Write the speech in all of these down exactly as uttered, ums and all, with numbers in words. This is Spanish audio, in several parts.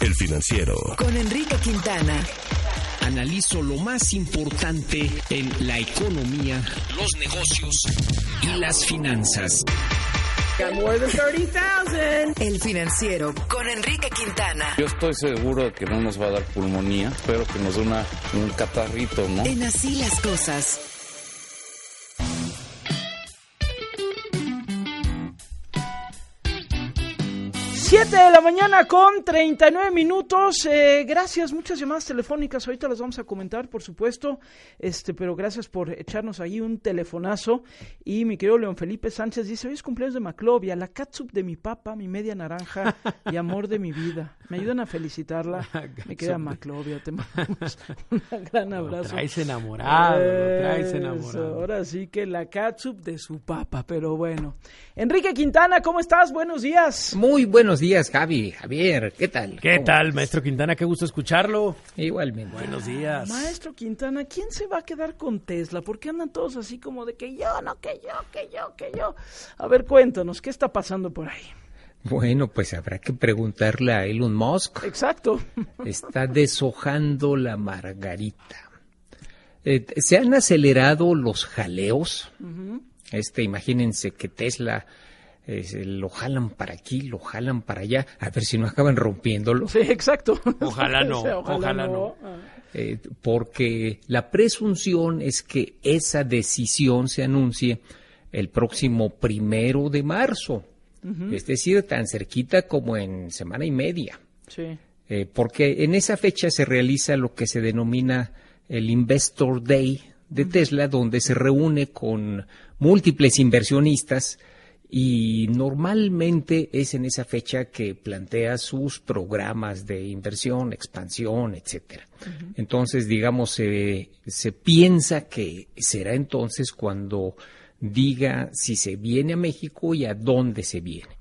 El Financiero. Con Enrique Quintana. Analizo lo más importante en la economía, los negocios y las finanzas. More than thirty thousand. El Financiero con Enrique Quintana. Yo estoy seguro de que no nos va a dar pulmonía. Espero que nos dé una, un catarrito, ¿no? En Así las Cosas. siete de la mañana con treinta y nueve minutos. Eh, gracias, muchas llamadas telefónicas. Ahorita las vamos a comentar, por supuesto. Este, pero gracias por echarnos ahí un telefonazo. Y mi querido León Felipe Sánchez dice: hoy es cumpleaños de Maclovia, la catsup de mi papa, mi media naranja y amor de mi vida. Me ayudan a felicitarla. Me queda Maclovia, te mandamos un gran abrazo. Lo traes enamorado, lo traes enamorado. Ahora sí que la catsup de su papa, pero bueno. Enrique Quintana, ¿cómo estás? Buenos días. Muy buenos días, Javi, Javier, ¿qué tal? ¿Qué tal, estás? Maestro Quintana? Qué gusto escucharlo. Igualmente. Buenos días. Maestro Quintana, ¿quién se va a quedar con Tesla? ¿Por qué andan todos así como de que yo, no, que yo, que yo, que yo? A ver, cuéntanos, ¿qué está pasando por ahí? Bueno, pues habrá que preguntarle a Elon Musk. Exacto. Está deshojando la margarita. Eh, se han acelerado los jaleos. Uh-huh. Este, imagínense que Tesla eh, lo jalan para aquí, lo jalan para allá, a ver si no acaban rompiéndolo. Sí, exacto. Ojalá no, ojalá, ojalá no. no. Eh, porque la presunción es que esa decisión se anuncie el próximo primero de marzo. Uh-huh. Es decir, tan cerquita como en semana y media. Sí. Eh, porque en esa fecha se realiza lo que se denomina el Investor Day de Tesla, donde se reúne con múltiples inversionistas y normalmente es en esa fecha que plantea sus programas de inversión, expansión, etcétera. Uh-huh. Entonces, digamos, eh, se piensa que será entonces cuando diga si se viene a México y a dónde se viene.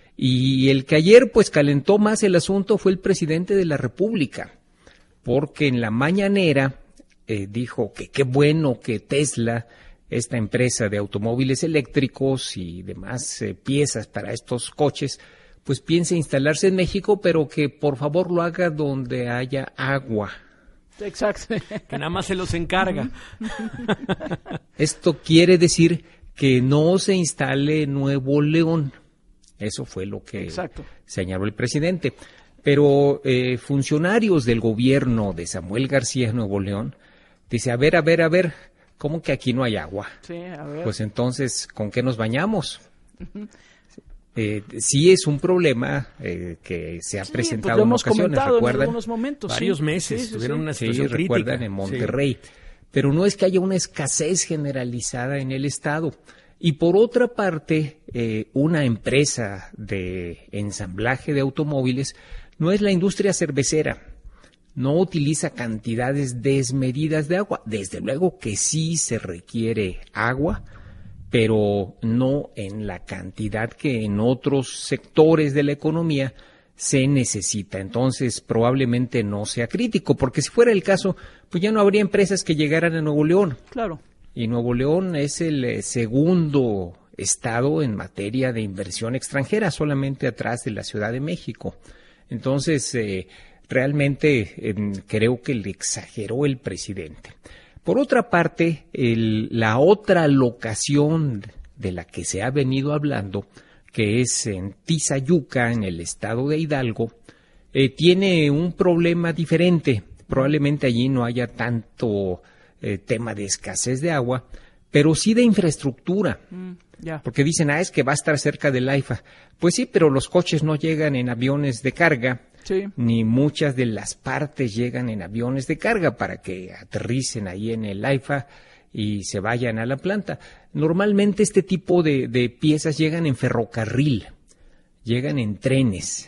Y el que ayer pues calentó más el asunto fue el presidente de la República, porque en la mañanera eh, dijo que qué bueno que Tesla, esta empresa de automóviles eléctricos y demás eh, piezas para estos coches, pues piense instalarse en México, pero que por favor lo haga donde haya agua. Exacto. Que nada más se los encarga. Esto quiere decir que no se instale en Nuevo León. Eso fue lo que Exacto. señaló el presidente. Pero eh, funcionarios del gobierno de Samuel García en Nuevo León dice, a ver, a ver, a ver, ¿cómo que aquí no hay agua? Sí, a ver. Pues entonces, ¿con qué nos bañamos? Uh-huh. Eh, sí es un problema eh, que se ha sí, presentado pues en ocasiones, ¿recuerdan? En algunos momentos, varios sí. meses sí, sí, tuvieron sí. una situación sí, crítica. recuerdan en Monterrey. Sí. Pero no es que haya una escasez generalizada en el estado. Y por otra parte, eh, una empresa de ensamblaje de automóviles no es la industria cervecera. No utiliza cantidades desmedidas de agua. Desde luego que sí se requiere agua, pero no en la cantidad que en otros sectores de la economía se necesita. Entonces, probablemente no sea crítico, porque si fuera el caso, pues ya no habría empresas que llegaran a Nuevo León. Claro. Y Nuevo León es el eh, segundo estado en materia de inversión extranjera, solamente atrás de la Ciudad de México. Entonces, eh, realmente eh, creo que le exageró el presidente. Por otra parte, el, la otra locación de la que se ha venido hablando, que es en Tizayuca, en el estado de Hidalgo, eh, tiene un problema diferente. Probablemente allí no haya tanto eh, tema de escasez de agua, pero sí de infraestructura. Mm, yeah. Porque dicen, ah, es que va a estar cerca del AIFA. Pues sí, pero los coches no llegan en aviones de carga, sí. Ni muchas de las partes llegan en aviones de carga para que aterricen ahí en el AIFA y se vayan a la planta. Normalmente este tipo de, de piezas llegan en ferrocarril, llegan en trenes,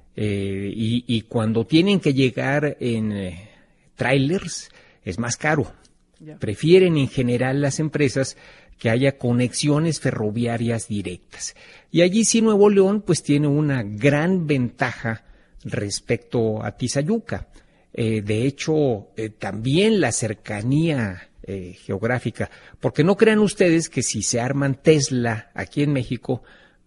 eh, y, y cuando tienen que llegar en eh, trailers es más caro. Yeah. Prefieren en general las empresas que haya conexiones ferroviarias directas. Y allí sí Nuevo León pues tiene una gran ventaja respecto a Tizayuca. Eh, de hecho, eh, también la cercanía eh, geográfica, porque no crean ustedes que si se arman Tesla aquí en México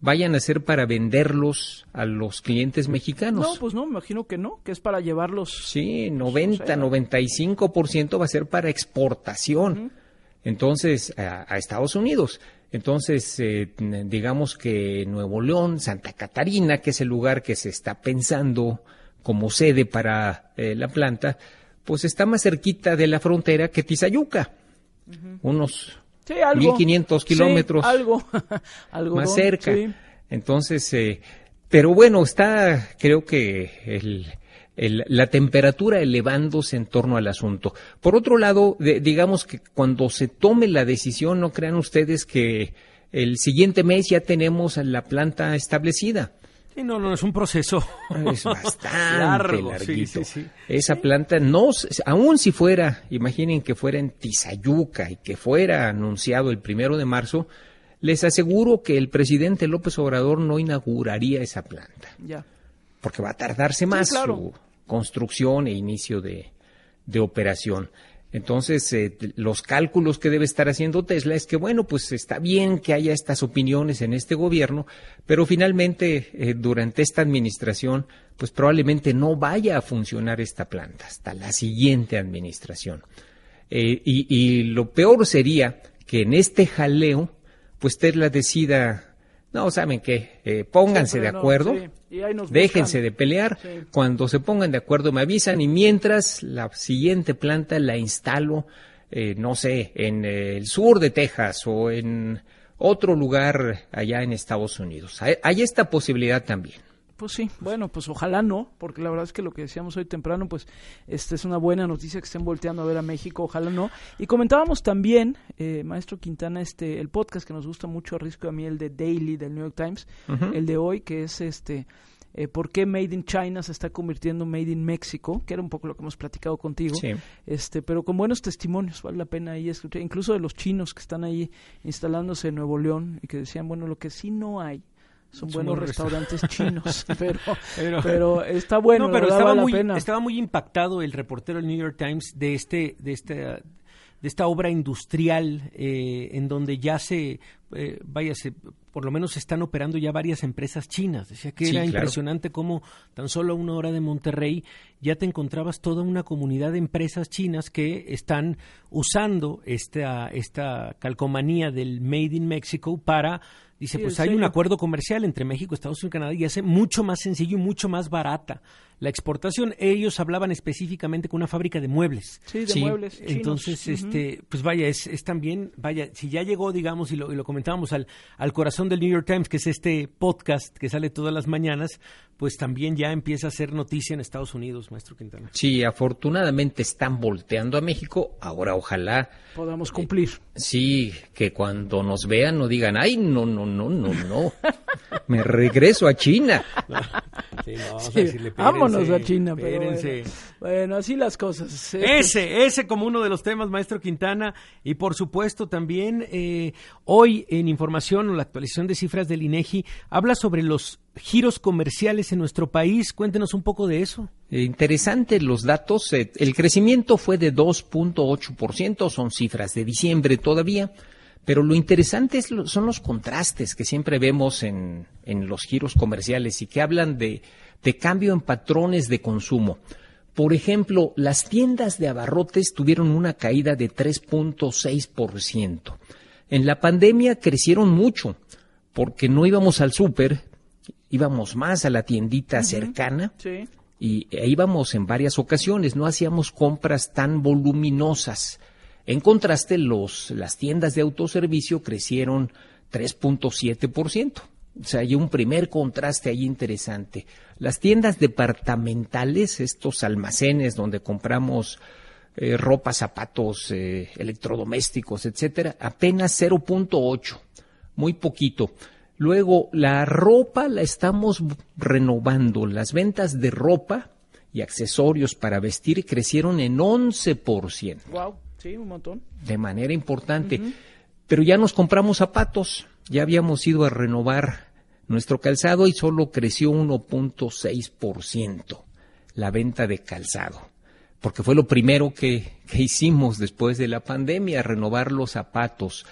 vayan a ser para venderlos a los clientes mexicanos. No, pues no, me imagino que no, que es para llevarlos. Sí, noventa, o sea, noventa y cinco por ciento va a ser para exportación. Uh-huh. Entonces, a, a Estados Unidos. Entonces, eh, digamos que Nuevo León, Santa Catarina, que es el lugar que se está pensando como sede para eh, la planta, pues está más cerquita de la frontera que Tizayuca, uh-huh. unos sí, algo, mil quinientos kilómetros, sí, algo, algo más don, cerca. Sí. Entonces, eh, pero bueno, está, creo que el... El, la temperatura elevándose en torno al asunto. Por otro lado, de, digamos que cuando se tome la decisión, no crean ustedes que el siguiente mes ya tenemos la planta establecida. Sí, no, no, es un proceso. Es bastante largo, larguito. Sí, sí, sí. Esa planta, no, aún si fuera, imaginen que fuera en Tizayuca y que fuera anunciado el primero de marzo, les aseguro que el presidente López Obrador no inauguraría esa planta. Ya. Porque va a tardarse más sí, claro. su construcción e inicio de, de operación. Entonces, eh, los cálculos que debe estar haciendo Tesla es que, bueno, pues está bien que haya estas opiniones en este gobierno, pero finalmente, eh, durante esta administración, pues probablemente no vaya a funcionar esta planta hasta la siguiente administración. Eh, y, y lo peor sería que en este jaleo, pues Tesla decida... No, ¿saben qué? Eh, pónganse de acuerdo, no, sí. déjense de pelear, sí. Cuando se pongan de acuerdo me avisan y mientras la siguiente planta la instalo, eh, no sé, en eh, el sur de Texas o en otro lugar allá en Estados Unidos. Hay, hay esta posibilidad también. Pues sí, bueno, pues ojalá no, porque la verdad es que lo que decíamos hoy temprano, pues esta es una buena noticia que estén volteando a ver a México, ojalá no. Y comentábamos también, eh, maestro Quintana, este el podcast que nos gusta mucho a Risco y a mí, el de Daily del New York Times, uh-huh. el de hoy, que es este, eh, ¿por qué Made in China se está convirtiendo en Made in México? Que era un poco lo que hemos platicado contigo, sí. este, pero con buenos testimonios, vale la pena ahí escuchar, incluso de los chinos que están ahí instalándose en Nuevo León y que decían, bueno, lo que sí no hay son buenos restaurantes chinos, pero, pero pero está bueno, no, pero la estaba vale muy la pena. Estaba muy impactado el reportero del New York Times de este de este de esta obra industrial eh, en donde ya se eh, vaya se por lo menos están operando ya varias empresas chinas. Decía que sí, era claro. impresionante cómo tan solo a una hora de Monterrey ya te encontrabas toda una comunidad de empresas chinas que están usando esta esta calcomanía del Made in Mexico para Dice, sí, pues hay un acuerdo comercial entre México, Estados Unidos y Canadá y hace mucho más sencillo y mucho más barata la exportación. Ellos hablaban específicamente con una fábrica de muebles. Sí, de sí. muebles chinos. Entonces, uh-huh. este, pues vaya, es, es también, vaya, si ya llegó, digamos, y lo, y lo comentábamos al, al corazón del New York Times, que es este podcast que sale todas las mañanas, pues también ya empieza a ser noticia en Estados Unidos, maestro Quintana. Sí, afortunadamente están volteando a México. Ahora, ojalá podamos cumplir. Eh, sí, que cuando nos vean no digan, ay, no, no, no, no, no, me regreso a China. Sí, no, vamos sí, a decirle, vámonos a China, pero bueno, bueno, así las cosas. Ese, ese como uno de los temas, maestro Quintana, y por supuesto también eh, hoy en Información o la actualización de cifras del INEGI habla sobre los giros comerciales en nuestro país. Cuéntenos un poco de eso. Eh, interesante los datos. Eh, el crecimiento fue de dos punto ocho por ciento, son cifras de diciembre todavía. Pero lo interesante es lo, son los contrastes que siempre vemos en, en los giros comerciales y que hablan de, de cambio en patrones de consumo. Por ejemplo, las tiendas de abarrotes tuvieron una caída de tres punto seis por ciento. En la pandemia crecieron mucho porque no íbamos al súper, íbamos más a la tiendita uh-huh. cercana sí. y e íbamos en varias ocasiones, no hacíamos compras tan voluminosas. En contraste, los, las tiendas de autoservicio crecieron tres punto siete por ciento. O sea, hay un primer contraste ahí interesante. Las tiendas departamentales, estos almacenes donde compramos eh, ropa, zapatos, eh, electrodomésticos, etcétera, apenas cero punto ocho, muy poquito. Luego, la ropa la estamos renovando. Las ventas de ropa y accesorios para vestir crecieron en once por ciento. Wow. Sí, un montón. De manera importante. Uh-huh. Pero ya nos compramos zapatos, ya habíamos ido a renovar nuestro calzado y solo creció uno punto seis por ciento la venta de calzado, porque fue lo primero que, que hicimos después de la pandemia, renovar los zapatos.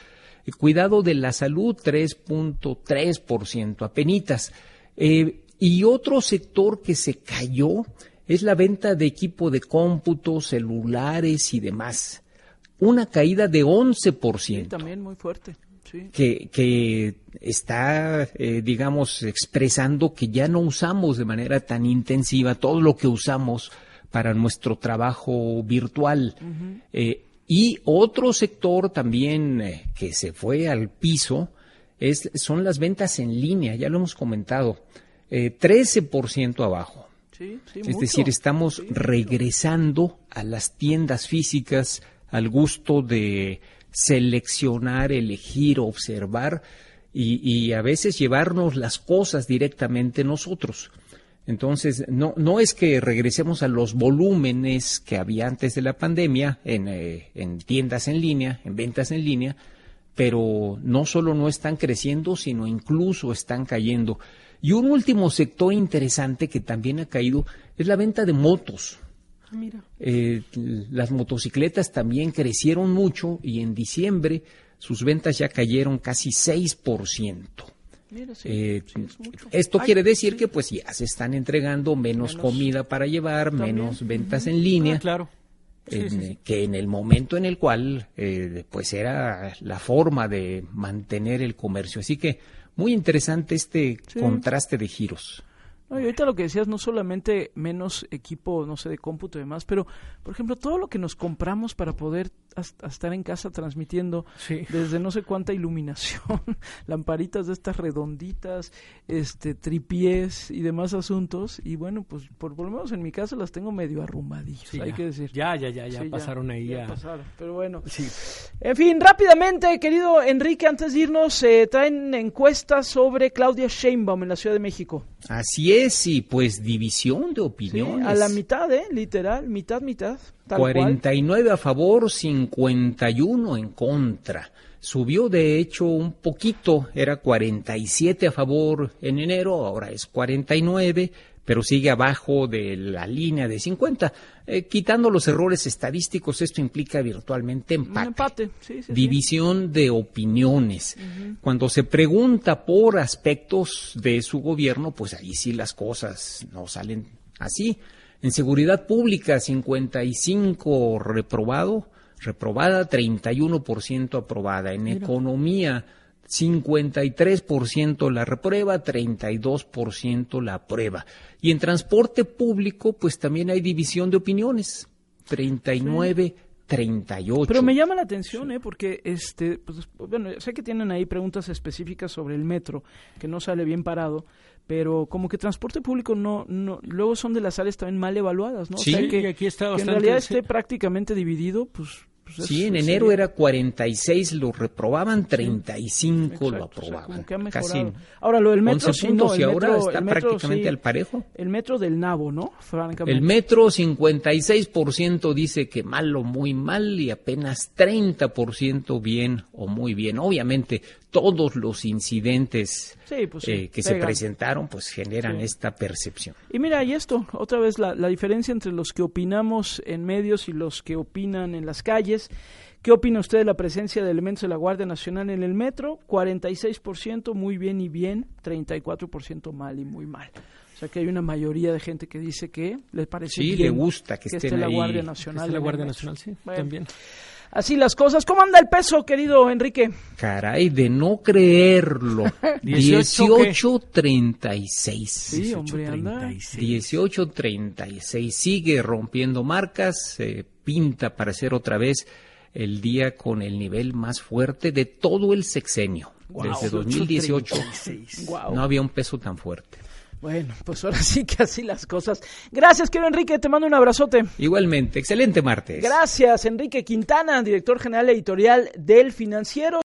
El cuidado de la salud, tres punto tres por ciento, apenitas. Eh, y otro sector que se cayó es la venta de equipo de cómputo, celulares y demás. Una caída de once por ciento. Sí, también muy fuerte. Sí. Que, que está, eh, digamos, expresando que ya no usamos de manera tan intensiva todo lo que usamos para nuestro trabajo virtual. Uh-huh. Eh, y otro sector también eh, que se fue al piso es, son las ventas en línea, ya lo hemos comentado, eh, trece por ciento abajo. Sí, sí, es mucho. decir, estamos sí, regresando mucho. a las tiendas físicas, al gusto de seleccionar, elegir, observar y, y a veces llevarnos las cosas directamente nosotros. Entonces, no, no es que regresemos a los volúmenes que había antes de la pandemia en, eh, en tiendas en línea, en ventas en línea, pero no solo no están creciendo, sino incluso están cayendo. Y un último sector interesante que también ha caído es la venta de motos. Ah, mira. Eh, las motocicletas también crecieron mucho y en diciembre sus ventas ya cayeron casi seis por ciento. Mira, sí, eh, sí, es mucho. Esto Ay, quiere decir sí. que pues ya se están entregando menos, Menos comida para llevar, también. menos ventas Uh-huh. en línea. Ah, claro. Sí, en, sí, sí. Que en el momento en el cual eh, pues era la forma de mantener el comercio. Así que muy interesante este Sí. contraste de giros. No, y ahorita lo que decías, no solamente menos equipo, no sé, de cómputo y demás, pero, por ejemplo, todo lo que nos compramos para poder hasta estar en casa transmitiendo, Sí. desde no sé cuánta iluminación, lamparitas de estas redonditas, este, tripiés y demás asuntos, y bueno, pues por, por lo menos en mi casa las tengo medio arrumbadillas, Sí, hay ya. que decir. Ya, ya, ya, ya Sí, pasaron ahí ya a... pasaron, pero bueno. Sí. En fin, rápidamente, querido Enrique, antes de irnos, eh, traen encuestas sobre Claudia Sheinbaum en la Ciudad de México. Así es, y pues división de Sí, opiniones. a la mitad, ¿eh? Literal, mitad, mitad. Tal cuarenta y nueve cual. a favor, cincuenta y uno en contra. Subió de hecho un poquito, era cuarenta y siete a favor en enero, ahora es cuarenta y nueve, pero sigue abajo de la línea de cincuenta. Eh, quitando los errores estadísticos, esto implica virtualmente empate. Un empate, sí, sí. División sí. de opiniones. Uh-huh. Cuando se pregunta por aspectos de su gobierno, pues ahí sí las cosas no salen así. En seguridad pública, cincuenta y cinco reprobado, reprobada, treinta y uno por ciento aprobada. En Mira. Economía, cincuenta y tres por ciento la reprueba, treinta y dos por ciento la aprueba. Y en transporte público, pues también hay división de opiniones, treinta y nueve, treinta y ocho. Pero me llama la atención, ¿eh? Porque, este, pues, bueno, sé que tienen ahí preguntas específicas sobre el metro, que no sale bien parado, pero como que transporte público no, no, luego son de las áreas también mal evaluadas, ¿no? Sí, o sea, que, y aquí está que en bastante, realidad sí. esté prácticamente dividido, pues... pues es- Sí, en sería- enero era cuarenta y seis lo reprobaban, treinta y cinco lo Exacto, o sea, aprobaban. como que ha Casi mejorado. Ahora, lo del metro once sí, puntos no, el y ahora metro- está el metro prácticamente sí. al parejo. El metro del nabo, ¿no? Francamente. El metro, cincuenta y seis por ciento dice que mal o muy mal y apenas treinta por ciento bien o muy bien. Obviamente, todos los incidentes Sí, pues sí, eh, que se pegan. presentaron pues generan Sí. esta percepción. Y mira, y esto, otra vez la, la diferencia entre los que opinamos en medios y los que opinan en las calles. ¿Qué opina usted de la presencia de elementos de la Guardia Nacional en el metro? cuarenta y seis por ciento muy bien y bien, treinta y cuatro por ciento mal y muy mal. O sea que hay una mayoría de gente que dice que le parece Sí, bien le gusta que estén esté la ahí. Guardia Que Nacional. esté la en el Guardia metro. Nacional, sí, Bueno, también. así las cosas. ¿Cómo anda el peso, querido Enrique? Caray, de no creerlo. dieciocho treinta y seis. Sí, hombre, anda. dieciocho treinta y seis. Sigue rompiendo marcas, eh, pinta para ser otra vez el día con el nivel más fuerte de todo el sexenio. Wow. Desde dos mil dieciocho Wow. no había un peso tan fuerte. Bueno, pues ahora sí que así las cosas. Gracias, querido Enrique, te mando un abrazote. Igualmente, excelente martes. Gracias, Enrique Quintana, director general editorial del Financiero.